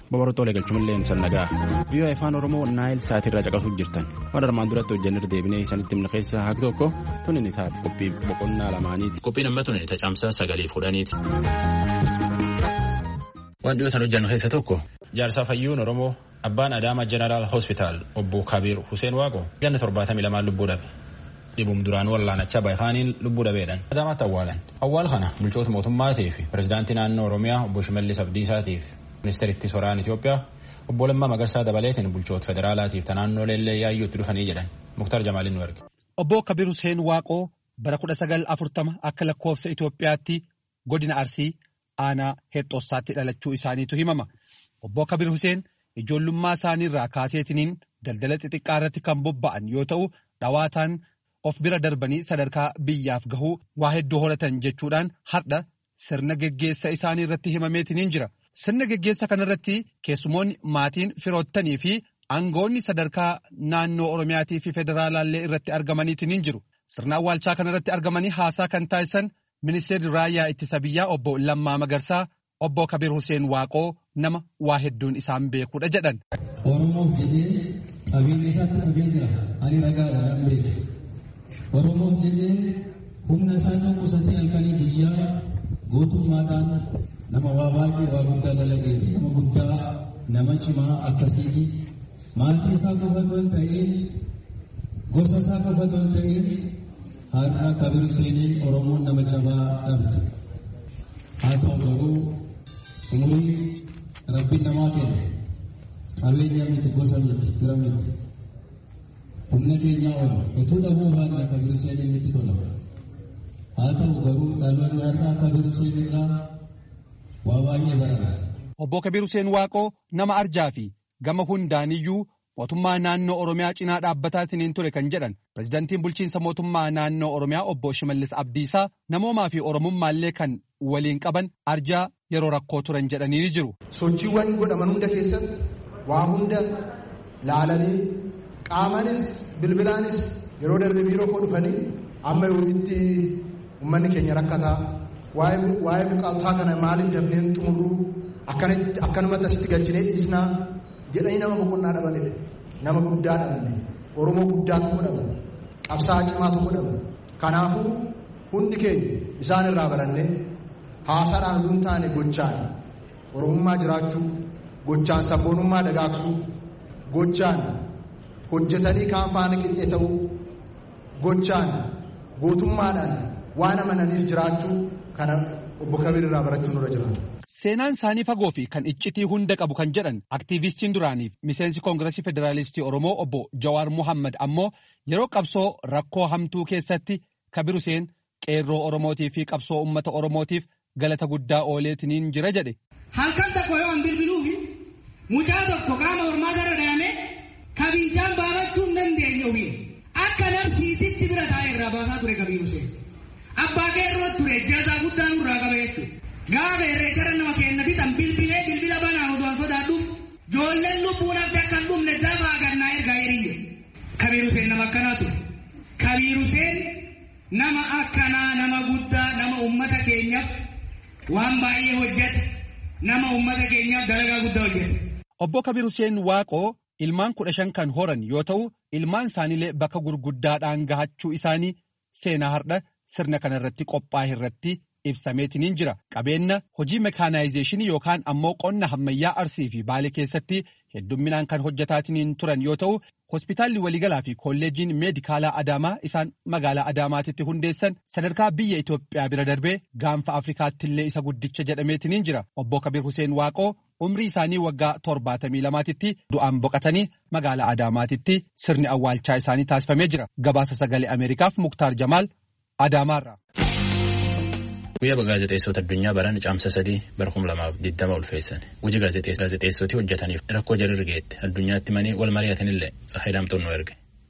babarootoolee galchumilleen sannagaa biyya afaan oromoo naayil saatirraa caqasuuf jirtan waan armaan duratti hojjannir deebinee isanitti himna keessaa haqi tokko tuni ni taate qophii boqonnaa lamaaniiti. Qophiin amma tuni tacaamsaa 9:10. Waan dhiyoo san hojjannu keessa tokko jaarsaa fayyuun oromoo abbaan Adaamaa Jeneraal Hospitaal obbo Kabiir Huseen Waaqoo ganna 72 lubbuu dhabe. Dhibum duraan wallaanachaa baay'aaniin lubbuu dhabeedhaan Adaamaatti awwaalan. Awwaal kana bulchoota mootummaatii fi pirezidaantii naannoo Oromiyaa obbo Shimallis Abdiisaatii fi ministeeritti soraan Itoophiyaa obbo Lammaa Magarsaa dabaleetiin bulchoota federaalaatiif naannoleellee yaayyootti dhufanii jedhan. Muktaar Jamaaliin nu erge. Obbo Kabiir Huseen Waaqoo bara 1940 akka lakkoofsa Itoophiyaatti godina Arsii aanaa Heexxoosaatti dhalachuu isaaniitu himama. Obbo Kabiir Huseen ijoollummaa isaaniirraa kaaseetiniin daldala xixiqqaa irratti kan bobba'an yoo ta'u dhawaataan of bira darbanii sadarkaa biyyaaf gahuu waa hedduu horatan jechuudhaan har'a sirna geggeessa isaanii irratti himameetiniin jira. Sirna geggeessa kanarratti keessumoonni maatiin firoottanii fi aangoonni sadarkaa naannoo Oromiyaatii fi federaalaallee irratti argamaniitiniin jiru. Sirna awwaalchaa kanarratti argamanii haasaa kan taasisan ministeerri raayyaa ittisa biyyaa obbo Lammaa Magarsaa obbo Kabiir Huseen Waaqoo nama waa hedduun isaan beekuudha jedhan. Oromoof jedhee qabeenya isaatti dhabee jira. Ani ragaadhaan beeku. Oromoof jedhee humna isaa qusatee halkanii guyyaa gootummaadhaan nama waa baay'ee waa guddaa dalagee nama guddaa nama cimaa akkasiiti. Maatii isaa qofa otoo hin ta'in gosa isaa qofa otoo hin ta'in har'a Kabiir Huseeniin Oromoon nama jabaa dhabde. Haa ta'u garuu umurii rabbiin namaa kenna. Qabeenya miti gosa miti fira miti. Humna keenyaa ol utuu dhabuu baanne Kabiir Huseeniin itti tola. Haa ta'u garuu dhaloonni har'aa Kabiir Huseen irraa waa baay'ee barata. Obbo Kabiir Huseen Waaqoo nama arjaa fi gama hundaaniyyuu mootummaa naannoo Oromiyaa cinaa dhaabbataatiin ture kan jedhan pirezidaantiin bulchiinsa mootummaa naannoo Oromiyaa obbo Shimallis Abdiisaa namoomaa fi Oromummaallee kan waliin qaban arjaa yeroo rakkoo turan jedhanii jiru. Sochiiwwan godhaman hunda keessatti waa hunda laalanii qaamaanis bilbilaanis yeroo darbe biiroo koo dhufanii amma yoomitti uummanni keenya rakkataa waa'ee buqaataa kana maaliif dafneen xumurruu akkanumatti asitti galchinee dhiisnaa jedhanii nama boqonnaa dhabanidha. Nama guddaa dhabne Oromoo guddaa tokko dhabne qabsaa cimaa tokko dhabne kanaafuu hundi keenya isaan irraa barannee haasaadhaan utuu hin taane gochaan Oromummaa jiraachuu gochaan sabboonummaa dagaagsuu gochaan hojjetanii kaan faana qixxee ta'uu gochaan gootummaadhaan waan amananiif jiraachuu kana obbo Kabiir irraa barachuun nurra jiraata. Seenaan isaanii fagoo fi kan iccitii hunda qabu kan jedhan aktiivistiin duraaniif miseensi koongiresii federaalistii Oromoo obbo Jawaar Mohaammed ammoo yeroo qabsoo rakkoo hamtuu keessatti Kabiir Huseen qeerroo Oromootii fi qabsoo uummata Oromootiif galata guddaa ooleetiniin jira jedhe. Halkan tokko yoo an bilbiluufi mucaa tokko qaama ormaa gara dhaame kabiichaan baafachuu hin dandeenye ofiin akka nabsiititti bira taa'ee irraa baasaa ture Kabiir Huseen. Abbaa qeerroo ture jaasaa guddaa nurraa qaba jechuudha. Gaafa herreegara nama kenna bitan bilbilee bilbila banaa osoo sodaadhuuf joolleen lubbuun abdi akka hin dhumne dafaa gannaa ergaa hiriire. Kabiir Huseen nama akkanaa ture. Kabiir Huseen nama akkanaa nama guddaa nama uummata keenyaaf waan baay'ee hojjete nama uummata keenyaaf dalagaa guddaa hojjete. Obbo Kabiir Huseen Waaqoo ilmaan 15 kan horan yoo ta'u ilmaan isaaniilee bakka gurguddaadhaan gahachuu isaanii seenaa har'a sirna kanarratti qophaa'e irratti ibsameetiniin jira. Qabeenya hojii mekaanaayizeeshinii yookaan ammoo qonna ammayyaa Arsii fi Baalee keessatti heddumminaan kan hojjetaatiniin turan yoo ta'u hospitaalli waliigalaa fi kolleejiin meedikaalaa Adaamaa isaan magaalaa Adaamaatitti hundeessan sadarkaa biyya Itoophiyaa bira darbee gaanfa Afrikaattillee isa guddicha jedhameetiniin jira. Obbo Kabiir Huseen Waaqoo umrii isaanii waggaa 72tti du'aan boqatanii magaalaa Adaamaatitti sirni awwaalchaa isaanii taasifamee jira. Gabaasa sagalee Ameerikaaf Muktaar Jamaal Adaamaarraa. Guyyaa gaazexeessota addunyaa baraan caamsa 3 bara 2020 ulfeessan. Hojii gaazexeessootii hojjetaniif rakkoo jarri geette addunyaatti manii wal mari'atanillee Tsahaayii Daamtoon nu erge.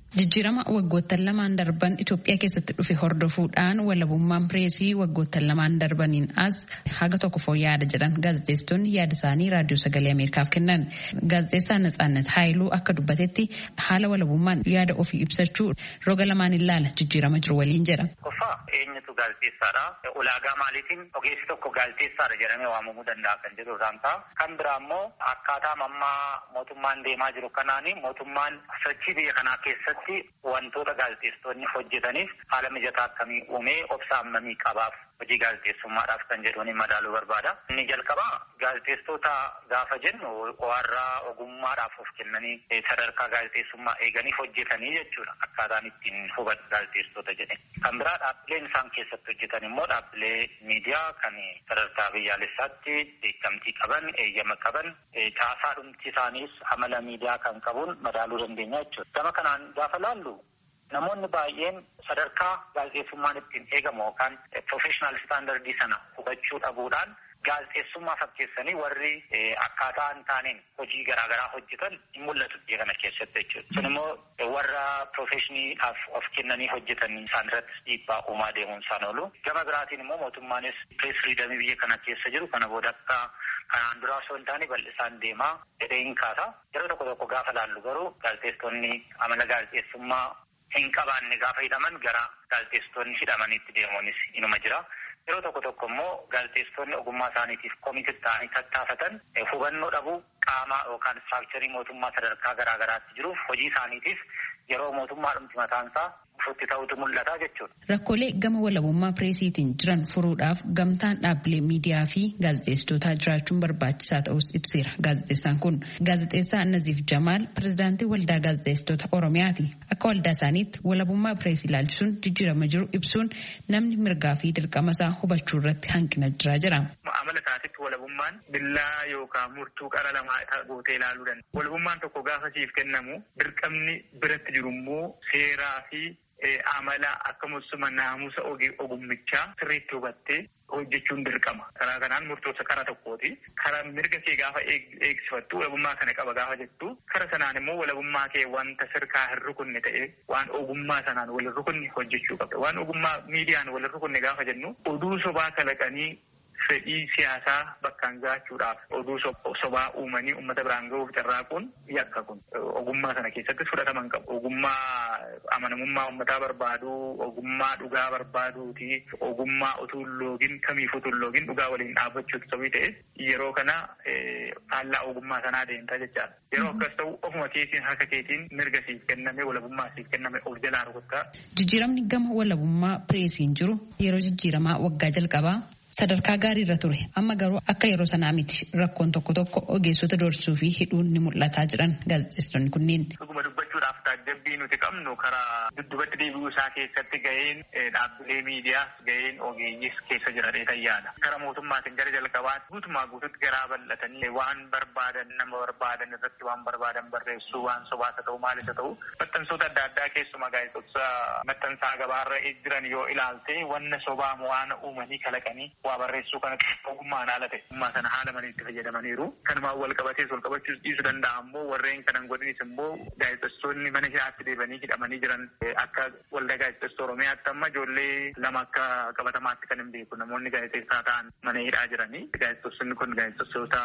Jijjiirama waggoottan lamaan darban Itoophiyaa keessatti dhufe hordofuudhaan walabummaan pireesii waggoottan lamaan darbaniin as haga tokko fooyya'aadha jedhan gaazexeessitoonni yaada isaanii raadiyoo sagalee Ameerikaaf kennan. Gaazexeessaan Natsaannet Haayiluu akka dubbatetti haala walabummaan yaada ofii ibsachuu roga lamaan ilaala jijjiirama jiru waliin jedha. Eenyutu gaazexeessaadha? Ulaagaa maaliitiin ogeessi tokko gaazexeessaadha jedhamee waamamuu danda'a kan jedhu irraan ta'a. Kan biraa immoo akkaataa ammaa mootummaan deemaa jiru kanaani mootummaan sochii biyya kanaa keessatti wantoota gaazexeessitoonni hojjetaniif haala mijataa akkamii uumee obsa hammamii qabaaf hojii gaazexeessummaadhaaf kan jedhuun madaaluu barbaada. Inni jalqabaa gaazexeessitoota gaafa jennu warra ogummaadhaaf of kennanii sadarkaa gaazexeessummaa eeganiif hojjetanii jechuudha. Akkaataan ittiin hubatu gaazexeessitoota jedhe. Kan biraa dhaabbileen isaan keessatti hojjetan immoo dhaabbilee miidiyaa kan sadarkaa biyyaalessaatti beekamtii qaban, eeyyama qaban, caasaa dhumti isaaniis amala miidiyaa kan qabuun madaaluu dandeenya jechuudha. Gama kanaan gaafa laallu namoonni baay'een sadarkaa gaazexeessummaan ittiin eegamu yookaan professional standardii sana hubachuu dhabuudhaan gaazexeessummaa fakkeessanii warri akkaataa hin taaneen hojii garaagaraa hojjetan hin mul'atu biyya kana keessatti jechuudha. Sun immoo warra profeshiniidhaaf of kennanii hojjetan isaan irratti dhiibbaa uumaa deemuun isaan oolu. Gama biraatiin immoo mootummaanis pirees firiidamii biyya kana keessa jiru kana booda akka kanaan duraa osoo hin taane bal'isaan deemaa jedhee hin kaasa. Yeroo tokko gaafa laallu garuu gaazexeessitoonni amala gaazexeessummaa hin qabaanne gaafa hidhaman gara gaazexeessitoonni hidhamaniitti deemuunis inuma jira. Yeroo tokko immoo gaazexeessitoonni ogummaa isaaniitiif komitii ta'anii tattaafatan hubannoo dhabuu qaamaa yookaan istiraakcharii mootummaa sadarkaa garaagaraatti jiruuf hojii isaaniitiif yeroo mootummaa dhumti mataansaa ufutti ta'utu mul'ata jechuudha. Rakkoolee gama walabummaa pireesiitiin jiran furuudhaaf gamtaan dhaabbilee miidiyaa fi gaazexeessitootaa jiraachuun barbaachisaa ta'us ibseera. Gaazexeessaan kun gaazexeessaa Naziif Jamaal pirezidaantii waldaa gaazexeessitoota Oromiyaati. Akka waldaa isaaniitti walabummaa pireesii ilaalchisuun jijjiirama jiru ibsuun namni mirgaa fi dirqama isaa hubachuu irratti hanqina jira jira. Amala isaatitti walabummaan billaa yookaan murtuu qara lamaa gootee ilaaluu danda'a. Walabummaan tokko gaafa siif kennamu dirqamni biratti jiru immoo seeraa fi amala akkasumas naamusa ogummichaa sirriitti hubattee hojjechuun dirqama. Karaa kanaan murtoofsa kara tokkooti. Karaa mirga kee gaafa eegsifattu walabummaa kana qaba gaafa jettu kara sanaan immoo walabummaa kee wanta sirkaa hin rukunne ta'e waan ogummaa sanaan wal rukunne hojjechuu qabda. Waan ogummaa miidiyaan wal rukunne gaafa jennu oduu sobaa kalaqanii fedhii siyaasaa bakkaan gaachuudhaaf oduu sobaa uumanii uummata biraan gahuuf carraaquun yakka kun ogummaa sana keessattis fudhataman qabu. Ogummaa amanamummaa uummataa barbaadu, ogummaa dhugaa barbaaduuti, ogummaa utuu loogin kamiif utuu loogin dhugaa waliin dhaabbachuutu sabii ta'e yeroo kana faallaa ogummaa sanaa deemtaa jechaadha. Yeroo akkas ta'u ofuma keetiin harka keetiin mirga siif kenname walabummaa siif kenname of jalaa rukuttaa. Jijjiiramni gama walabummaa pireesiin jiru yeroo jijjiiramaa waggaa jalqabaa sadarkaa gaarii irra ture amma garuu akka yeroo sanaa miti rakkoon tokko ogeessota doorsisuu fi hidhuun ni mul'ataa jiran gaazexeessitoonni kunneen. Dhuguma dubbachuudhaaf taajjabbii nuti qabnu karaa duddubatti deebi'uu isaa keessatti gaheen dhaabbilee miidiyaas gaheen ogeeyyiis keessa jiradhee tayyaadha. Karaa mootummaatiin gara jalqabaatti guutumaa guututti garaa bal'atanii waan barbaadan nama barbaadan irratti waan barbaadan barreessuu waan sobaasa ta'u maalisa ta'u maxxansoota adda addaa keessumaa gaazexeessota maxxansaa gabaarra jiran yoo ilaalte wanna sobaa waan uumanii kalaqanii waa barreessuu kana ogummaan haala ta'e ummaa sana haala maniitti fayyadamaniiru. Kanumaan wal qabatees wal qabachuus dhiisuu danda'a ammoo warreen kanan godhinis immoo gaazexeessitoonni mana hidhaatti deebanii hidhamanii jiran akka waldaa gaazexeessitoota Oromiyaatti amma ijoollee lama akka qabatamaatti kan hin beeku namoonni gaazexeessaa ta'an mana hidhaa jiranii. Gaazexeessonni kun gaazexeessitoota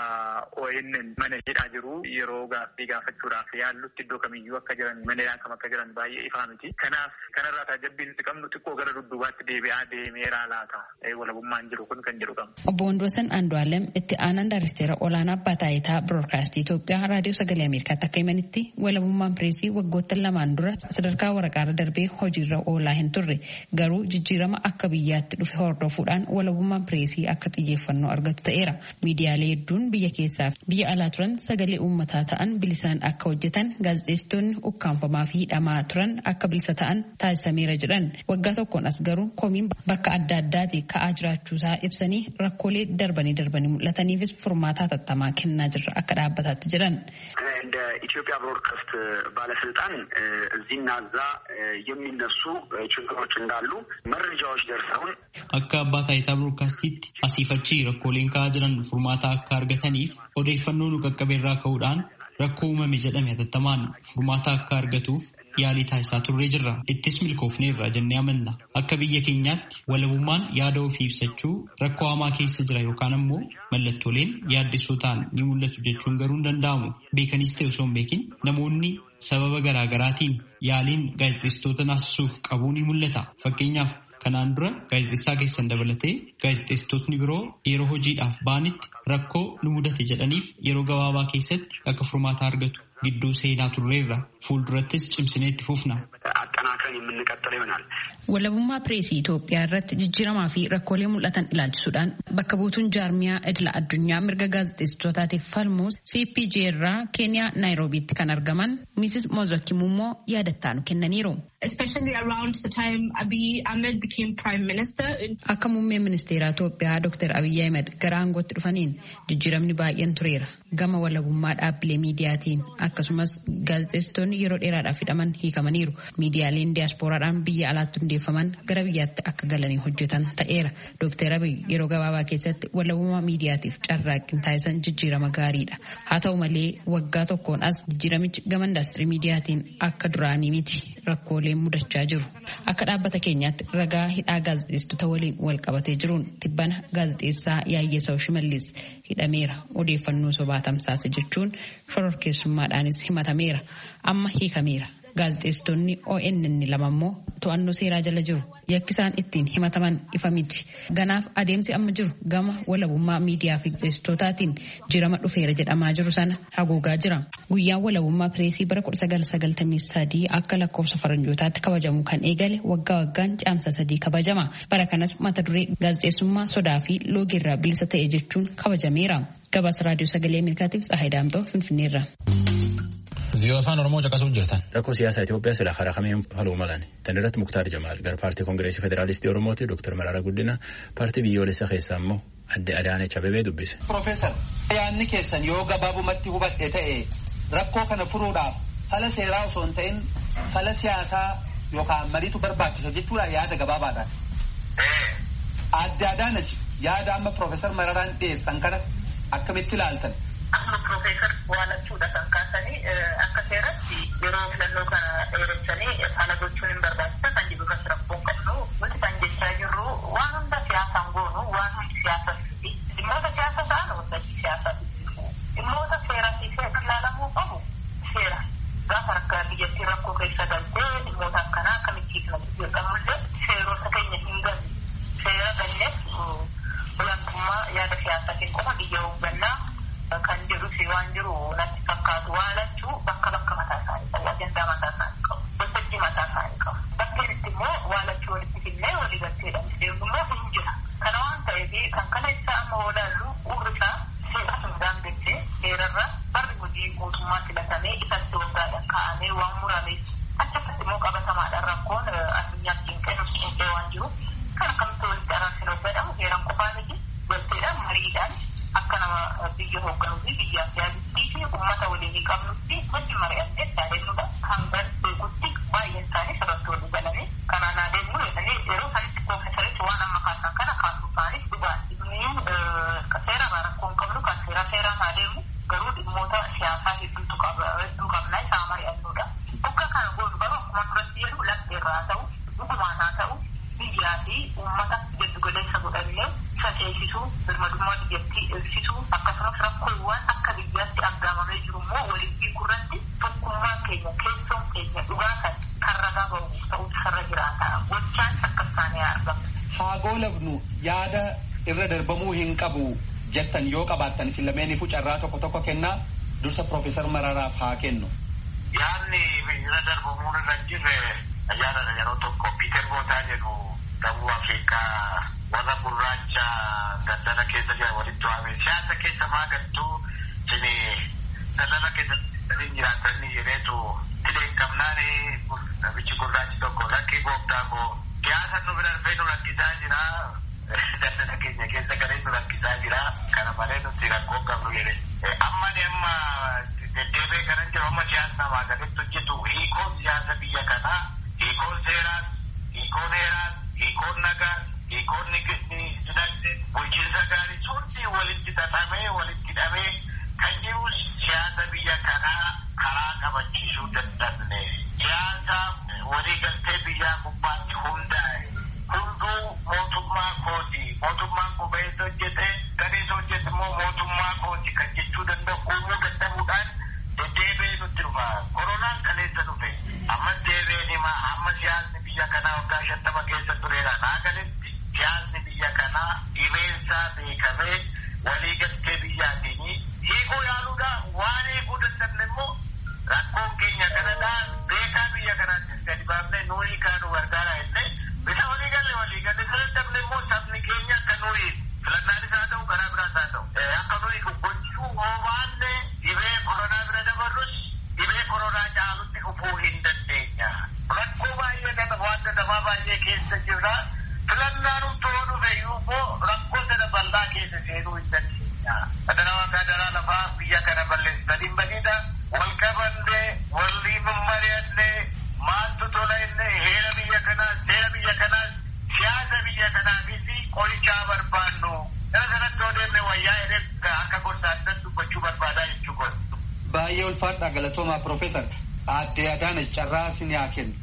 ONN mana hidhaa jiru yeroo gaaffii gaafachuudhaaf yaallutti iddoo kamiyyuu akka jiran mana hidhaa kam akka jiran baay'ee ifaa miti. Kanaaf kanarraa taajabbiin nuti qabnu xiqqoo gara dudduubaatti deebi'aa deemeeraa laata walabummaan jiru kun kan jedhu qabna. Obbo Wandoosan Andu'aalem itti aanaan daayirektara olaanaa abbaa taayitaa biroodkaastii Itoophiyaa raadiyoo sagalee Ameerikaatti akka himanitti walabummaan pireesii waggoottan lamaan dura sadarkaa waraqaarra darbee hojiirra oolaa hin turre garuu jijjiirama akka biyyaatti dhufe hordofuudhaan walabummaan pireesii akka xiyyeeffannoo argatu ta'eera. Miidiyaalee hedduun biyya keessaa fi biyya alaa turan sagalee uummataa ta'an bilisaan akka hojjetan gaazexeessitoonni ukkaanfamaa fi hidhamaa turan akka bilisa ta'an taasisameera jedhan. Waggaa tokkoon as garuu komiin bakka adda addaati ka'aa jiraachuusaa ibsanii rakkoolee darbanii mul'ataniifis furmaata hatattamaa kennaa jirra akka dhaabbataatti jedhan. እንደ ኢትዮጵያ ብሮድካስት ባለስልጣን እዚህና እዛ የሚነሱ ችግሮች እንዳሉ መረጃዎች ደርሰውን akka abbaa taayitaa biroodkaastiitti asiifachi rakkooleen ka'aa jiran furmaata akka argataniif odeeffannoo nu qaqqabeerraa ka'uudhaan rakkoo uumame jedhame hatattamaan furmaata akka argatuuf yaalii taasisaa turree jirra. Ittis milkoofneerra jennee amanna. Akka biyya keenyaatti walabummaan yaada ofii ibsachuu rakkoo hamaa keessa jira yookaan ammoo mallattooleen yaaddessoo ta'an ni mul'atu jechuun garuu hin danda'amu. Beekanis ta'e osoo hin beekin namoonni sababa garaagaraatiin yaaliin gaazexeessitoota naasisuuf qabuu ni mul'ata. Fakkeenyaaf kanaan dura gaazexeessaa keessan dabalatee gaazexeessitootni biroo yeroo hojiidhaaf ba'anitti rakkoo nu mudate jedhaniif yeroo gabaabaa keessatti akka furmaata argatu gidduu seenaa turreerra. Fuuldurattis cimsinee itti fufna. አጠናክረን የምንቀጥለው ይሆናል። Walabummaa pireesii Itoophiyaa irratti jijjiiramaa fi rakkoolee mul'atan ilaalchisuudhaan bakka buutuun jaarmiyaa idila addunyaa mirga gaazexeessitootaatiif falmuus CPJ irraa Keeniyaa Naayiroobiitti kan argaman Mrs. Mozoki Mummoo yaadattaanu kennaniiru. Especially around the time Abiy Ahmed became Prime Minister. Akka muummee ministeeraa Itoophiyaa Dr. Abiy Ahmed gara aangootti dhufaniin jijjiiramni baay'een tureera. Gama walabummaa dhaabbilee miidiyaatiin akkasumas gaazexeessitoonni yeroo dheeraadhaaf hidhaman hiikamaniiru. Miidiyaaleen diyaaspooraadhaan biyya alaatti hundeeffaman gara biyyaatti akka galanii hojjetan ta'eera. Dr. Abiy yeroo gabaabaa keessatti walabummaa miidiyaatiif carraaqqii taasisan jijjiirama gaariidha. Haa ta'u malee waggaa tokkoon as jijjiiramichi gama indaastirii miidiyaatiin akka duraanii miti. Rakkooleen mudachaa jiru. Akka dhaabbata keenyaatti ragaa hidhaa gaazexeessitoota waliin wal qabatee jiruun tibbana gaazexeessaa Yaayyesaw Shimallis hidhameera. Odeeffannoo sobaa tamsaase jechuun shororkeessummaadhaanis himatameera. Amma hiikameera. Gaazexeessitoonni ONN lama immoo to'annoo seeraa jala jiru. Yakki isaan ittiin himataman ifa miti. Ganaaf adeemsi amma jiru gama walabummaa miidiyaa fi gaazexeessitootaatiin jirama dhufeera jedhamaa jiru sana haguugaa jira. Guyyaan walabummaa pireesii bara 1993 akka lakkoofsa faranjootaatti kabajamu kan eegale waggaa waggaan caamsa 3 kabajama. Bara kanas mata duree gaazexeessummaa sodaa fi loogiirraa bilisa ta'e jechuun kabajameera. Gabaasa raadiyoo sagalee Ameerikaatiif Tsahaay Daamtoo Finfinneerra. Viiyoo afaan Oromoo caqasuuf jirtan. Rakkoo siyaasaa Itoophiyaa sila karaa kamiin faluu malan. Tan irratti Muktaar Jamaal gara paartii Koongireesii Federaalistii Oromooti Dr. Mararaa Guddina paartii biyyoolessa keessaa immoo adde Adaanech Abeebee dubbise. Profeesar yaadni keessan yoo gabaabumatti hubadhe ta'e rakkoo kana furuudhaaf fala seeraa osoo hin ta'in fala siyaasaa yookaan mariitu barbaachisa jechuudha yaada gabaabaadhaan. Adde Adaanech yaada amma Profeesar Mararaan dhiyeessan kana akkamitti ilaaltan? Amma Profeesar waalachuudha kan kaasanii akka seeratti yeroo filannoo kana dheeressanii haala gochuun hin barbaachisa kan jiru kan rakkoon qabnu nuti kan jechaa jirru waan hunda siyaasaan goonu waan hundi siyaasas dhimmoota siyaasa ta'an hundatti siyaasas dhimmoota seerasiisee ilaalamuu qabu seera gaafa akka biyyattii rakkoo keessa galtee dhimmoota akkanaa akkamitti jedhamullee seerota keenya hin galle seera galleef olaantummaa yaada siyaasatiin qofa biyya hooggannaa kan jedhu si waan jiru natti fakkaatu waalachuu bakka mataa isaanii qabu ajandaa mataa isaanii qabu waltajjii mataa isaanii qabu bakkeen itti immoo waalachuu walitti fillee walii galteedhaan deemummoo hin jira kana waan ta'eef kan kana isaa amma walaallu urrisaa seera sundaan beektee seerarra barri hojii mootummaa filatamee isatti waggaadhaan kaa'amee waan murameef achatti immoo qabatamaadhaan rakkoon addunyaatti hin qe'ee waan jiru kan akkamitti walitti araarsinoo jedhamu seeraan qofaa miti galteedhaan mariidhaan akka nama biyya hoogganuu fi biyyaaf yaadittii fi uummata waliin qabnutti wajji mari'annee yaadannudha. Hangan beekutti baay'een isaanii sirratti walii galanii kanaan adeemu yeroo sanitti Profeesarichi waan amma kaasan kana kaasuu isaaniif dhugaan. Seeraan rakkoo hin qabnu kan seeraan adeemu garuu dhimmoota siyaasaa hedduu qabnaa isaa mari'annudha. Bakka kana goonu garuu akkuma duratti jedhu lafteerraa ta'u dhugumaan haa ta'u biyyaa fi uummata giddugaleessa godhannee isa ceesisuu birmadummaa biyyattii eegsisuu akkasumas rakkoowwan akka biyyaatti aggaamamee jiru immoo waliin hiikurratti tokkummaan keenya keessoon keenya dhugaa kan ragaa bahu ta'utu sarra jiraata gochaan akka isaanii argamu. Haa goolabnu yaada irra darbamuu hin qabu jettan yoo qabaattan isin lameeniifuu carraa tokko kennaa dursa Profeesar Mararaaf haa kennu. Yaadni irra darbamuu irra jirre yaada yeroo tokko Piiter Bootaa jedhu Dabuu Afrikaa warra gurraacha daldala keessa jiran walitti waame siyaasa keessa maa galtuu sini daldala keessa jiraatanii jedheetu tileen qabnaani nabichi gurraachi tokko lakkii gooftaa koo siyaasa nu bira dhufee nu rakkisaa jira daldala keenya keessa galee nu rakkisaa jira kana malee nuti rakkoo qabnu jedhe amma deddeebee kanan jiru amma siyaasa namaa gaditti hojjetu hiikoon siyaasa biyya kanaa hiikoon seeraas hiikoon heeraas hiikoon nagaa hiikoonni dinagdee bulchiinsa gaarii hundi walitti xaxamee walitti hidhamee kan jiru siyaasa biyya kanaa 50 keessa tureera naagaletti siyaasni biyya kanaa dhibeensaa beekamee walii galtee biyyaatiin hiikuu yaaluudha waan hiikuu danda'amne immoo rakkoon keenya kanadhaan beekaa biyya kanaattis gadi baafnee nuyi kaanu gargaara jennee bisa walii galle filatamne immoo sabni keenya akka nuyi filannaanis haa ta'u karaa biraas haa ta'u akka nuyi gochuu hoobaanne dhibee koronaa bira dabarrus dhibee koronaa caalutti dhufuu hin dandeenya. Rakkoo baay'ee kana waan dadhabaa baay'ee keessa jirra. Filannaan utuu dhufeeyyuu immoo rakkoo sana bal'aa keessa seenuu hin dandeenya. Federaa lafaa biyya kana balleessanii badida wal qabannee waliin mari'annee maaltu tola innee heera biyya kanaas seera biyya kanaas siyaasa biyya kanaafis qorichaa barbaannu. Gara sanatti odeemne wayyaa edee akka gorsaatti dubbachuu barbaadaa jechuu kun. Baay'ee ulfaadha galatoomaa Profeesar. Aadde Adaanach carraa isin haa kennu.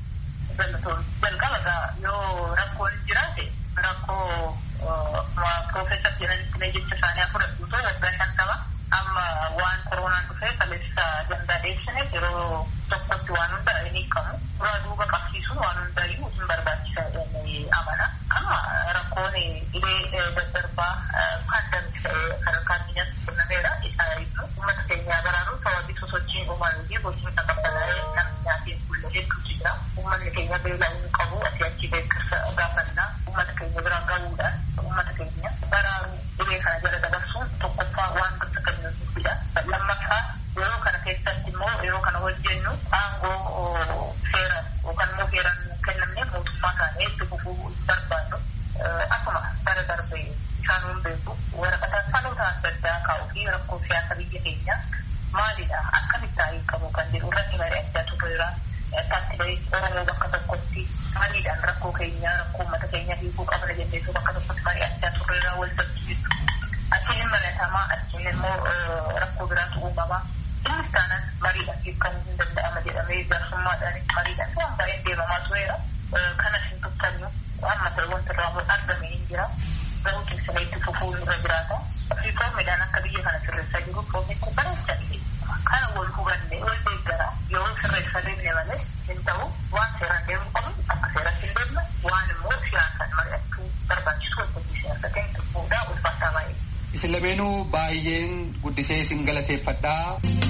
Jalqaba yoo rakkoon jiraate rakkoo Profeesar jedhanii jecha isaanii fudhatu waggaa 50 amma waan koronaan dhufee kaleessa dandadeessine yeroo tokkotti waan hunda inni qabu dura duuba qabsiisuun waan hundaayyuu hin barbaachisa jennee amana. Amma rakkoon dhibee daddarbaa kan sadarkaa addunyaatti kennameera. Isa ibsu uummata keenyaa baraaruun sababii sosochiin uumamaa fi hojiin qaqqabalaa'ee kan nyaatiin bulle hedduutu jira. Uummanni keenya beela'uu qabu asii achi beeksisa gaafannaa uummata keenya bira gahuudhaan uummata keenya baraaruu dhibee kana jala dabarsuun tokkoffaa waan gosa kamiyyuudha. Lammaffaa yeroo kana keessatti immoo yeroo kana hojjennu aangoo seera yookaan immoo seeraan kennamne mootummaa kana itti fufuu barbaannu akkuma bara darbee isaan beeku waraqaa faloota adda addaa kaa'uu fi rakkoo siyaasa biyya keenya maalidha akkamitti taa'ee qabu kan jedhu irratti mari'achaa turreera. Taasilee Oromoo bakka tokkotti mariidhaan rakkoo keenya rakkoo uummata keenya hiikuu qabna jenneetu bakka tokkotti mari'achaa turreera waltajjii achiin malatamaa achiin immoo rakkoo biraatu uumamaa innis taanaan mariidhaan hiikamuu hin danda'ama jedhamee jaarsummaadhaan mariidhaan waan baay'een deemamaa tureera. Kanas hin tuffannu amma ta'e wanta irraa argame hin jira garuu keessanii itti fufuu irra jiraata. Riiformiidhaan akka biyya kana sirreessaa jiru piroojeektii bareechaa kana wal hubanne wal deeggara yoo sirreessaa deemne malee hin ta'u waan seeraan deemuu qabu akka seeratti hin deemne waan immoo siyaasaan mari'achuu barbaachisu waltajjii siyaasa ta'e fuudhaa ulfaataa baay'ee. Isin lameenuu baay'een guddisee isin galateeffadhaa.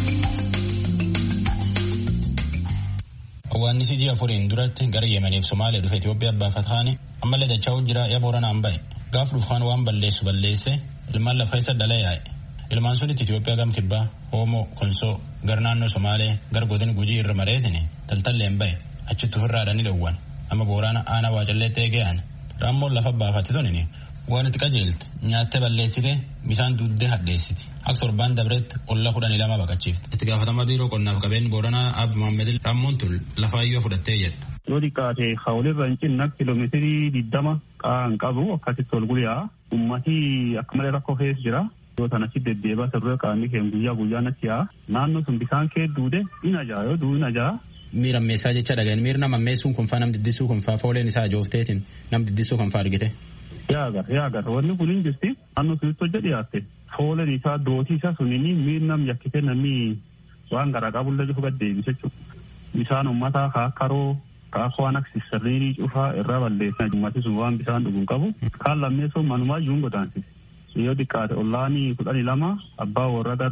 Hawaasni ji'a afuriin duratti gara Yemeniif Somaalee dhufe Itoophiyaa baafatanii ammallee dachaa jira yaa Booranaan bahe gaaf dhufaan waan balleesse ilmaan lafa isa dhala yaa'e. Ilmaan sunitti Itoophiyaa gam kibbaa Hoomoo Konsoo gara naannoo Somaalee gara godina Gujii irra mareetini taltalleen bahe achitti ofirraadhanii dhowwan amma Boorana aanaa Waacalleetti eege'an raammoon lafa baafatti tunini waan itti qajeelte nyaattee balleessite bisaan duuddee hadheessiti akka torbaan dabreetti olla 12 baqachiifte. Itti gaafatama biiroo qonnaaf qabeen Booranaa Abdi Mohaammed raammoon tun lafaayyoo fudhattee jedha. Yoo xiqqaate hawlirra hin cinna kiiloomeetirii 20 qaan qabu akkasitti ol guyyaa uummatii akka malee rakkoo keessa jira. Yoo tanatti deddeebaa sirree qaamni keenya guyyaa natti yaa naannoo sun bisaan kee duude in ajaa yoo duudin ajaa. Miira ammeessaa jecha dhagahin miirna ammeessuun kun faa nam diddisuu kun faa fooleen isaa joofteetiin nam diddisuu kun faa argite. Yaa agar wanni kun hin jirti naannoo sunitti hojja dhiyaatte fooleen isaa dootii isaa sunini miirnam yakkite namni waan garaa qabullee cufu gaddeebise jechuudha. Bisaan uummataa kaakkaroo kaakoo waan akka sirriirii cufaa irraa balleessan ummati sun waan bisaan dhuguun qabu kaan lammeessoo manumaa iyyuu godaansise. Yoo xiqqaate ollaanii 12 abbaa warraadhaa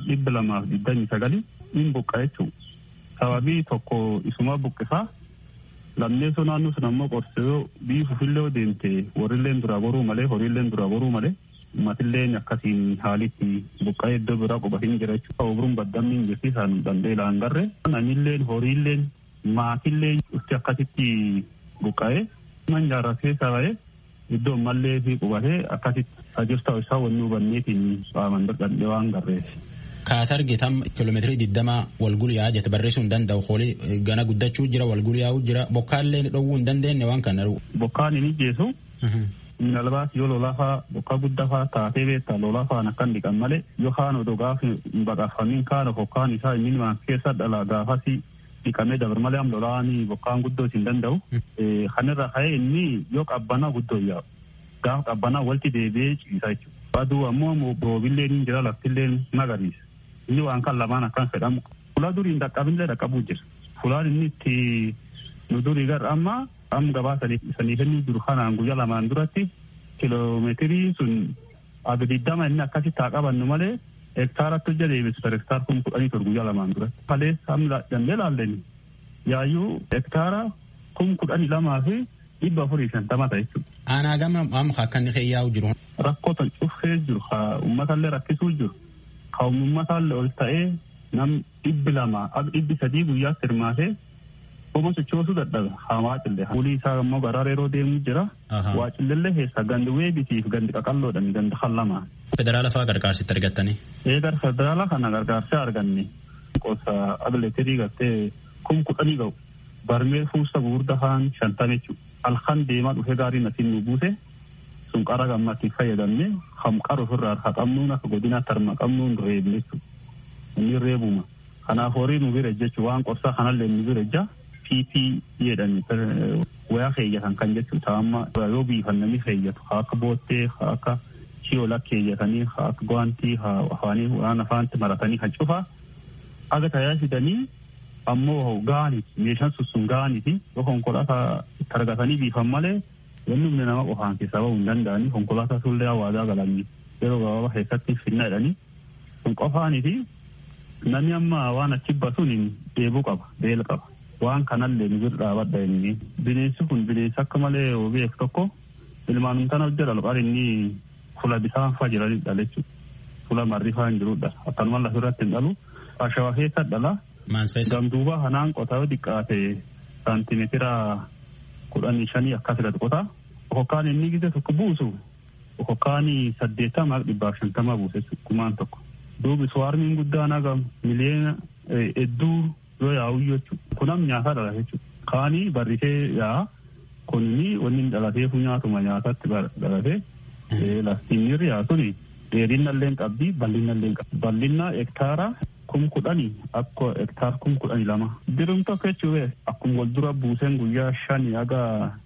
229 hin buqqa jechuudha. Sababii tokko isuma buqqisaa lammeessoo naannoo sun ammoo qorsee biifufillee deemte warrilleen dura goruu malee horiilleen dura goruu malee ummatilleen akkasiin haalitti buqqa'ee iddoo biraa quba hin jira jechuudha. Obruun baddamni hin jirti isaan dandee laangarre namilleen horiilleen maatilleen dhufti akkasitti buqqa'ee man jaarratee saba'ee iddoo mallee fi qubatee akkasitti ajirtaa isaa wanni hubanneetiin qaaman dadhabdee waan garreessi. Kaata argitam kiiloomeetirii 20 walgulyaa jette barreessuu hin danda'u hoolii gana guddachuu jira walgulyaa'uu jira bokkaallee dhowwuu hin dandeenye waan kana. Bokkaan hin ijjeesu. Minalbaas yoo lolaafaa bokkaa guddafaa taatee beektaa lolaafaan akkan dhiqan malee yoo kaan odoo gaafa hin baqafamin kaana bokkaan isaa inni waan keessa dhala gaafasi dhiqamee dabar malee am lolaanii bokkaan guddoo hin danda'u. Kanirra ka'ee inni yoo qabbanaa guddoo yaa'u. Gaafa qabbanaa walitti deebi'ee ciisaa jechuudha. Aduu ammoo roobilleen hin jira laftilleen magariisa. Inni waan kan lamaan akkan fedhamu. Fuula durii hin dhaqqabinillee dhaqqabuu jira. Fuulaan inni itti Nu durii gara amma gabaa saniif inni jiru kanaan guyyaa lamaan duratti kiloomeetirii sun agdiddama inni akkasitti haa qabannu malee hektaaratti hojja deebisu per hektaar 10,000 guyyaa lamaan duratti. Kalee hamla jannee laalleni yaayyuu hektaara 12,450 ta'a jechuudha. Aanaa gama amma akka inni yaa'u jiru. Rakkoo cufee jiru uummatallee rakkisuu jiru. Uummatallee ol ta'ee nam 200 guyyaatti hirmaatee Omo sochoosuu dadhabe hawaacillee ulii isaa immoo garaara yeroo deemu jira. Waacilleellee keessa gandi weebitiif gandi qaqalloodhaan gandi hallamaa. Federaala fa'aa gargaarsitti argattanii? Eegar federaala kana gargaarsa arganne qosa agleetirii gartee 10,000 ga'u barmee fuusa gurguddaa haan 50 jechuudha. Alkan deemaa dhufee gaarii natiin nu buuse sun qara gammatti fayyadamne hamqar ofirraa haqamnuun akka godinaatti harma qabnuun reebne jechuudha. Inni reebuma. Kanaaf horii nu bira jechuun waan qorsaa kanallee nu bira jaa. PP jedhani wayaa keeyyatan kan jechuudha. Amma yoo biifannanii keeyyatu akka boottee akka shiyoola keeyyatanii akka gwaantii afaanii waan afaanitti maratanii kan cufaa aga tajaajilanii ammoo gaaniiti meeshaan sun gaaniiti yoo konkolaataa itti argatanii biifan malee wanni humna nama qofaan keessaa bahuu hin danda'anii konkolaataa sullee hawaasaa galanii yeroo gabaabaa keessatti finna jedhanii kun qofaaniiti namni amma waan achi basuun deebuu qaba beela qaba. Waan kanallee nu bira dhaabadha inni bineensi kun bineensa akka malee beeku tokko ilmaan kana hojjeta luqar inni fula bisaan faa jiranii dhala jechuudha. Fula marri faa hin jirudha. Akkanuma lafa irratti hin dhalu. Ashawaa keessa dhala. Gamduuba kanaan qotaa yoo xiqqaate saantimeetira 15 akkasirratti qotaa. Okokkaan inni gise tokko buusu. Okokkaan 8,150 buuse kumaan tokko. Duubi suwaarmiin guddaan hagam miliyoona hedduu yoo yaa'u jechuudha. Kunam nyaataa dhala jechuudha. Kaanii barrisee yaa kunni wanni dhalateefu nyaatuma nyaatatti dhalatee lastiinirri yaa suni dheerinallee qabdi bal'inallee qabdi. Bal'ina hektaara 10,000 akka hektaar 12,000. Dirumta akka jechuudha akkuma wal dura buuseen guyyaa 5 haga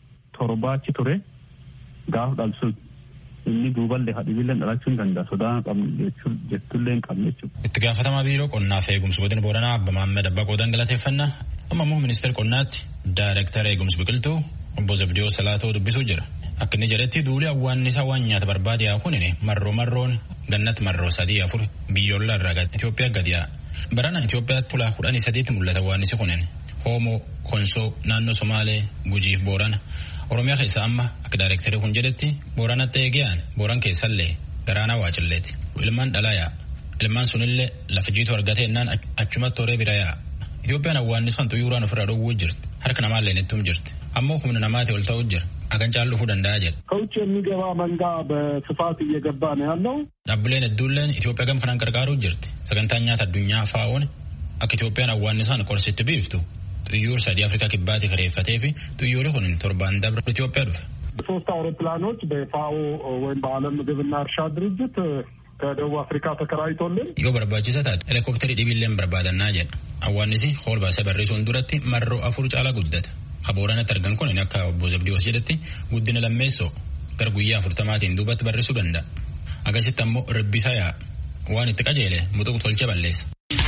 7 ture gaaf dhalsuun. Inni duuballee hadhibillee dhalachuun danda'a sodaan qabnu jechuullee hin qabne jechuudha. Itti gaafatamaa biiroo qonnaa fi eegumsa godina Booranaa Abba Maammed Abbaa Qoodan galateeffannaa. Amma immoo ministeera qonnaatti daayireektara eegumsa biqiltuu obbo Zabdiyoo Salaatoo dubbisuu jira. Akka inni jedhetti duuli awwaannisaa waan nyaata barbaade yaa kunini marroon gannatti marroo 3-4 biyyoolaa irraa Itoophiyaa gadi yaa. Barana Itoophiyaatti fulaa 13 mul'ata awwaannisi kunin Hoomoo, Konsoo, naannoo Somaalee, Gujiif Boorana. Oromiyaa keessa amma akka daayireektarii kun jedhetti Booranatti eegeen Booran keessallee garaanaa waacilleeti. Ilmaan dhalaa yaa. Ilmaan sunillee lafa jiitu argatee innaan achumatti horee bira yaa. Itoophiyaan awwaannis kan xuyyuraan ofirraa dhowwuu jirti. Harka namaallee nettuun jirti. Ammoo humna namaatii ol ta'uu jira. Akan caallufuu danda'a jedha. ከውጭ የሚገባ መንጋ በስፋት እየገባ ነው ያለው። Dhaabbileen hedduulleen Itoophiyaa gam kanaan gargaaruu jirti. Sagantaan nyaata addunyaa faa'oon akka Itoophiyaan awwaannisaan qorsitti biiftu. Xuyyuur 3 Afrikaa kibbaatti kareeffatee fi xuyyoori kun torbaan dabra Itoophiyaa dhufe. 3 አውሮፕላኖች በፋኦ ወይም በዓለም ምግብና እርሻ ድርጅት ከደቡብ አፍሪካ ተከራይቶልን yoo barbaachisa taate helikopterii dhibiilleen barbaadannaa jedha. Awwaannisi hool baasee barreessuun duratti marroo 4 caalaa guddata. Kabooranatti argan kun akka obbo Zabdiyoos jedhetti guddina lammeessoo gara guyyaa 40tiin duubatti barreessuu danda'a. Akkasitti ammoo ribbisaa yaa waan itti qajeele mutuqu tolchee balleessa.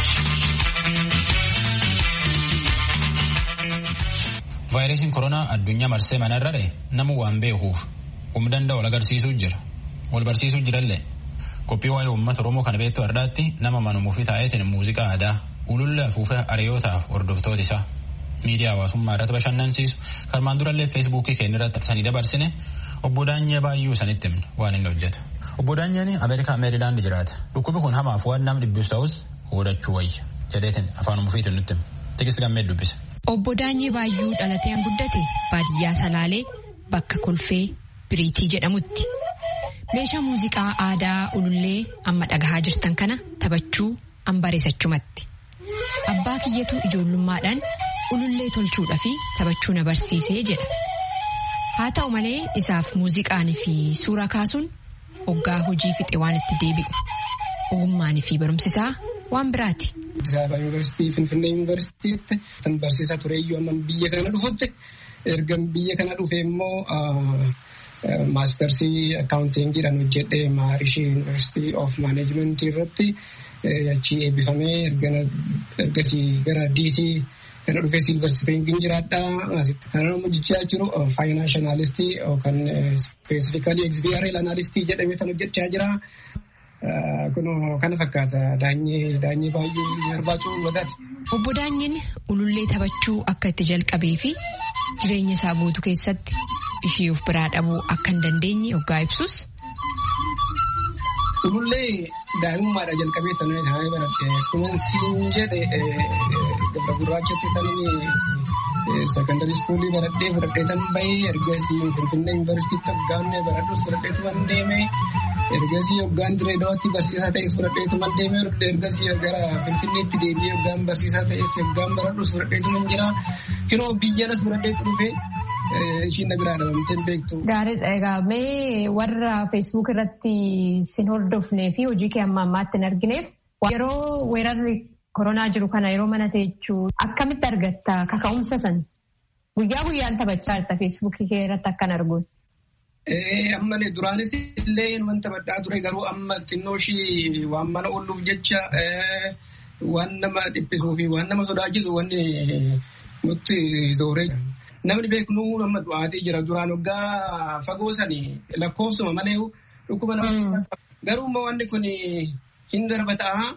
Vaayirasiin koronaa addunyaa marsee manarrare nama waan beekuuf humna danda'a wal agarsiisuu jira. Wal barsiisuu jirallee qophii waa'ee uummata Oromoo kana beektu ardaatti nama manumuufi taa'eetiin muuziqaa aadaa ulullee afuufee hariyootaaf hordoftoota isaa miidiyaa hawaasummaa irratti bashannansiisu karmaan durallee feesbuukii keenya irratti sanii dabarsine obbo Daanyee Baayyuu sanitti himne waan inni hojjetu. Obbo Daanyeen Ameerikaa Meerilaand jiraata. Dhukkubi kun hamaaf waan namni dhibbisu ta'us hodhachuu wayya jedheetiin afaan umufiitiin nutti hime. Tigist gammee dubbise. Obbo Daanyee Baayyuu dhalatee guddate baadiyyaa Salaalee bakka kolfee Biriitii jedhamutti. Meeshaa muuziqaa aadaa ulullee amma dhagahaa jirtan kana taphachuu ambareessachumatti. Abbaa kiyyatu ijoollummaadhaan ulullee tolchuudhaa fi taphachuu na barsiisee jedha. Haa ta'u malee isaaf muuziqaanii fi suura kaasuun hoggaa hojii fixe waan itti deebi'u. Ogummaanii fi barumsisaa waan biraati. Addis Ababa Yuunivarsiitii Finfinnee Yuunivarsiitiitti kan barsiisaa tureeyyuu amma biyya kana dhufutti erga biyya kana dhufee immoo maastarsii akkaawuntiingiidhaan hojjedhee Maarish Yuunivarsiitii of Maaneejmentii irratti achi eebbifamee ergasii gara DC kana dhufee Silver Spring jiraadhaa. Kana hojjechaa jiru Financial Analyst yookaan Specifically XBRL Analyst jedhamee kan hojjechaa jira. Kun kana fakkaata daanyee baay'ee barbaachuu wadaati. Obbo Daanyiin ulullee taphachuu akka itti jalqabee fi jireenya isaa guutuu keessatti ishii of biraa dhabuu akka hin dandeenye hoggaa ibsus. Ulullee daa'imummaadha jalqabee tanee taa'ee baratte kunuun siin jedhe gabra gurraachatti tananii secondary schoolii fudhadhee tan bahee ergasii Finfinnee Yuunivarsiitiitti hoggaanne baradhus fudhadheetuman deeme ergasii hoggaan Direedawaatti barsiisaa ta'es fudhadheetuman deeme ergasii gara Finfinneetti deebi'ee hoggaan barsiisaa ta'es hoggaan baradhus fudhadheetuman jira kinoo biyyanas fudhadheetu dhufee. Ishiin na biraa dhabamteen beektu. Gaariidha. Egaa mee warra Facebook irratti sin hordofnee fi hojii kee amma ammaatti hin argineef yeroo weerarri koronaa jiru kana yeroo mana teechuu akkamitti argatta kaka'umsa san guyyaan taphachaa jirta Facebook kee irratti akkan arguun. Ammalee duraanis illee waan taphadhaa ture garuu amma xinnoo ishii waan mana ooluuf jecha waan nama dhiphisuu fi waan nama sodaachisu wanni nutti dooree. Namni beeknu amma du'aatee jira duraan hoggaa fagoo sanii lakkoofsuma malee dhukkuba nama garuu immoo wanni kun hin darbataa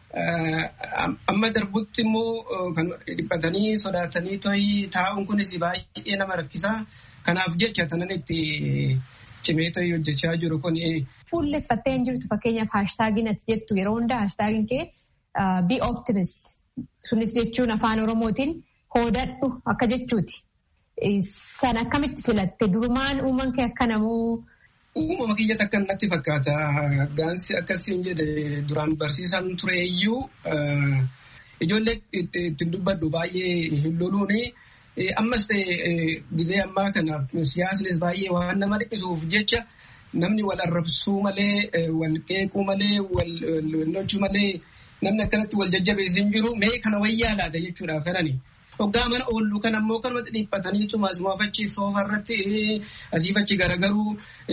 amma darbutti immoo kan dhiphatanii sodaatanii taa'uun kunis baay'ee nama rakkisaa kanaaf jecha tanan itti cimee hojjechaa jiru kun. Fuulleffattee hin jirtu fakkeenyaaf haashtaagiin ati jettu yeroo hundaa haashtaagiin kee be optimist sunis jechuun afaan Oromootiin hoodadhu akka jechuuti. San akkamitti filatte durumaan uuman kee akka namoo. Uumama kiyyatti akka natti fakkaata gaansi akkasiin jedhe duraan barsiisan tureeyyuu ijoollee ittiin dubbadhu baay'ee hin loluuni ammas ta'e gizee ammaa kana siyaasnis baay'ee waan nama dhiphisuuf jecha namni wal arrabsuu malee wal qeequu malee wal nochuu malee namni akkanatti wal jajjabeessee hin jiru mee kana wayyaa laata jechuudhaaf fedhani. Hoggaa mana oollu kan ammoo kanumatti dhiphataniitu maasumaafachi soofarratti asiifachi garagaruu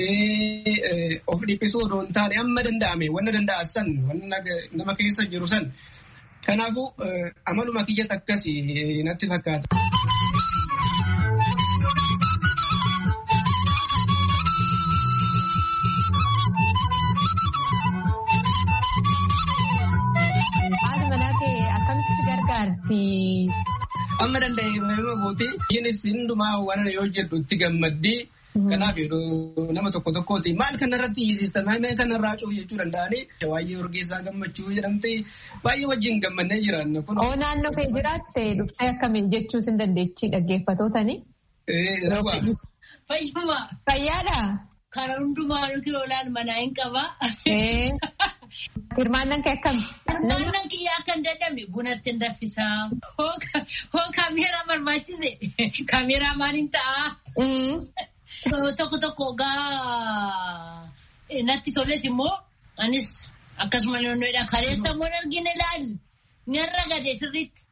of dhiphisuu odoo hin taane amma danda'ame wanna danda'a san wanna nama keessa jiru san. Kanaafuu amaluma kiyyatti akkasii natti fakkaata. Haati manaa kee akkamitti gargaarti? Amma danda'e nama goote isheenis hundumaa waan yoo jedhu itti gammaddii kanaaf nama tokkooti maal kanarratti hiisista maal kanarraa cufu jechuu danda'anii waa'ee Urgeessaa Gammachuu jedhamte baay'ee wajjin gammannee jiran. Oo naannoo kee jiraatte dhuftee akkamiin jechuus hin dandeechi dhaggeeffatootani. Fayyaadha. Karaa hundumaa kiloolaan manaa hin qabaa. Hirmaannaan kee akkam? Hirmaannaan kiyyaa akka hin dadhabne bunatti hin raffisaa. Hoo kaameeraa barbaachise kaameeraa maaliin ta'a? Tokko gaa natti toles immoo anis akkasuma naannoodha kaleessa immoo argina ilaali ni har'a gade sirriitti.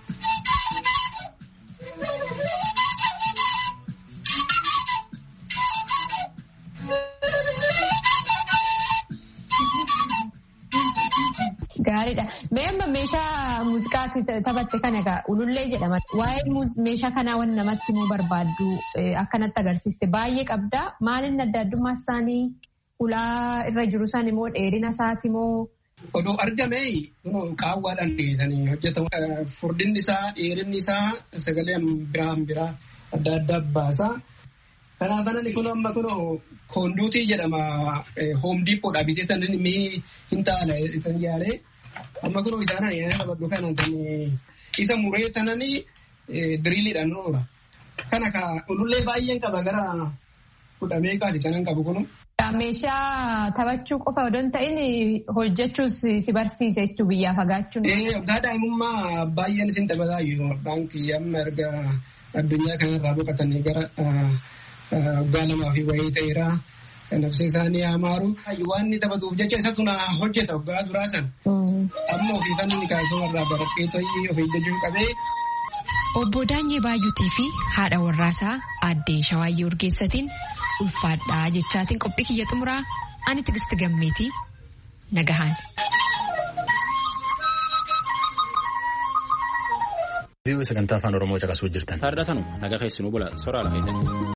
Gaariidha. Mee amma meeshaa muuziqaatti taphatte kan egaa ulullee jedhama. Waa'ee meeshaa kanaa waan namatti immoo barbaaddu akkanatti agarsiiste baay'ee qabda. Maalin adda addummaa isaanii ulaa irra jiru san immoo dheerina isaati immoo. Odoo argame qaawwaadhaan dheedanii hojjetamu. Furdinni isaa dheerinni isaa sagalee biraa adda addaa baasa. Kanaaf anani kun amma kun koonduutii jedhama Home Depot bitee tan inni hin taane isan yaale amma kun isaan sababdu kana tan isa muree tanani diriiliidhaan roora. Kana ka ulullee baay'een qaba gara 10 meeqaati kanan qabu kun. Meeshaa taphachuu qofa odoo hin ta'in hojjechuus si barsiise jechuu biyyaa fagaachuun. Waggaa daa'imummaa baay'een isin taphataa jiru. Baankii amma erga addunyaa kanarraa boqotanii gara waggaa 2 fi wayii ta'eera. Nafsi isaanii amaaru. Waan inni taphatuuf jecha isa tuna hojjeta waggaa duraa san. Amma ofii fan inni kaasuu irraa baratee to'ii ofii jechuu qabee. Obbo Daanyee Baay'uutii fi haadha warraasaa aaddee Shawaayyee Urgeessatiin ulfaadhaa jechaatiin qophii kiyya xumuraa ani Tigisti Gammeetii nagahaan. Vii'oo sagantaa afaan Oromoo caqasuu jirtan. Taardatanuu nagaa keessanuu bula soraa lafa